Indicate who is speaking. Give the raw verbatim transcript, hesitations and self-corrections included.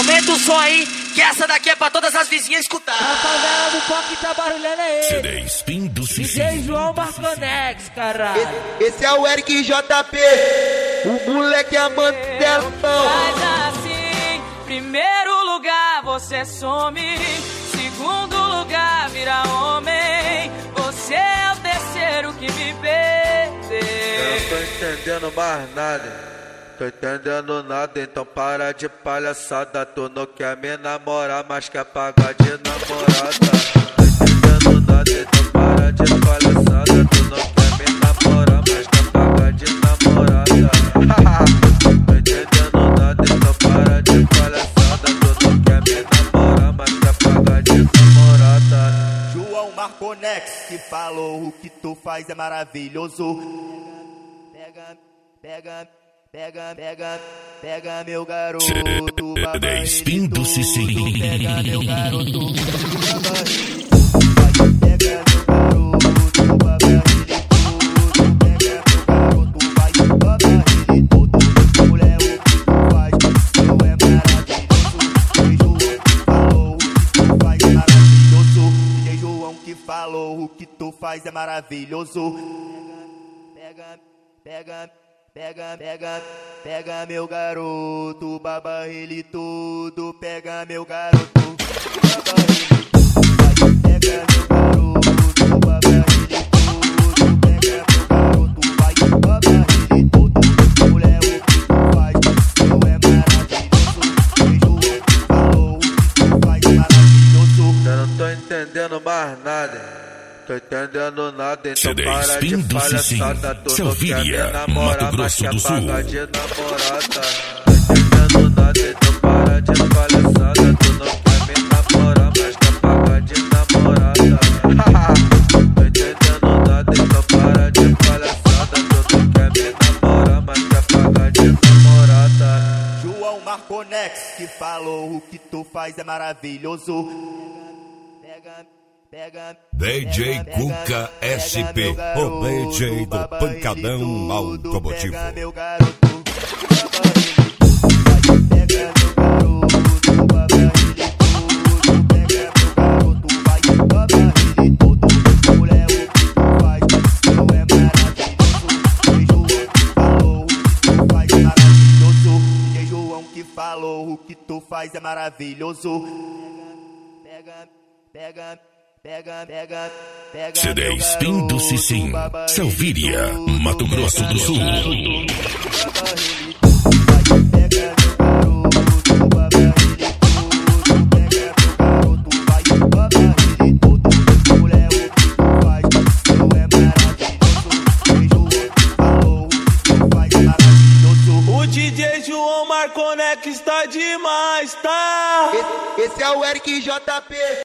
Speaker 1: Aumenta o som aí, que essa daqui é pra todas as vizinhas escutar.
Speaker 2: A favela do pop tá barulhando aí.
Speaker 3: C D Spin do
Speaker 2: D J João Marconex, caralho.
Speaker 4: Esse, esse é o Eric J P, o moleque amante dela.
Speaker 5: Faz assim, primeiro lugar você some, segundo lugar vira homem, você é o terceiro que me perdeu.
Speaker 6: Eu não tô entendendo mais nada. Tô entendendo nada, então para de palhaçada. Tu não quer me namorar, mas quer pagar de namorada. Tô entendendo nada, então para de palhaçada. Tu não quer me namorar, mas quer pagar de namorada. Tô entendendo nada, então para de palhaçada. Tu não quer me namorar, mas quer pagar de namorada.
Speaker 7: João Marconex que falou: o que tu faz é maravilhoso. Pega, pega, pega, pega, pega meu garoto.
Speaker 3: C D Spin do Cicinho.
Speaker 7: Pega meu garoto. Pega meu garoto, baba ele todo. Pega meu garoto, vai, baba ele todo. Mulher, o que tu faz, eu é maravilhoso. D J João que falou: o que tu faz é maravilhoso. Pega, pega, pega, pega, pega meu garoto, baba ele todo. Pega meu garoto, baba ele todo. Pega meu garoto, baba ele todo. Pega meu garoto, vai, baba ele todo. Mulher, o que tu faz, eu é maravilhoso. D J João que falou: o que tu faz é maravilhoso.
Speaker 6: Eu não tô entendendo mais nada. Tô entendendo nada, então
Speaker 3: C D
Speaker 6: para de
Speaker 3: Spin do
Speaker 6: palhaçada. Tu não quer me
Speaker 3: Selvíria,
Speaker 6: namorar,
Speaker 3: Mato
Speaker 6: mas
Speaker 3: Grosso
Speaker 6: quer
Speaker 3: do Sul.
Speaker 6: pagar de namorada. Tô entendendo nada, então para de palhaçada. Tu não quer me namorar, mas quer pagar de namorada. Tô entendendo nada, então para de palhaçada. Tu não quer me namorar, mas quer pagar de namorada.
Speaker 7: João Marconex que falou: o que tu faz é maravilhoso. Pega, pega,
Speaker 3: D J
Speaker 7: pega,
Speaker 3: Cuca
Speaker 7: pega,
Speaker 3: S P,
Speaker 7: meu garoto,
Speaker 3: o D J do
Speaker 7: baba
Speaker 3: Pancadão
Speaker 7: ele todo.
Speaker 3: Automotivo.
Speaker 7: Pega meu garoto, baba ele todo. Pega meu garoto, baba ele todo. Pega meu garoto, vai, baba ele todo. Mulher, o que tu faz, eu é maravilhoso. D J João que falou: o que tu faz é maravilhoso. Pega, pega, pega, pega, pega,
Speaker 3: C D
Speaker 7: meu
Speaker 3: Spin do
Speaker 7: garoto,
Speaker 3: Cicinho,
Speaker 7: baba ele
Speaker 3: Selvíria,
Speaker 7: todo.
Speaker 3: Mato Grosso do Sul.
Speaker 7: Pega meu garoto, vai, pega meu garoto, baba ele todo. Pega meu garoto, vai, baba ele todo. Mulher, o que tu faz, eu é maravilhoso. D J João que falou: o que tu faz é maravilhoso.
Speaker 2: O D J João Marconex está demais, tá?
Speaker 4: Esse, esse é o Eric J P.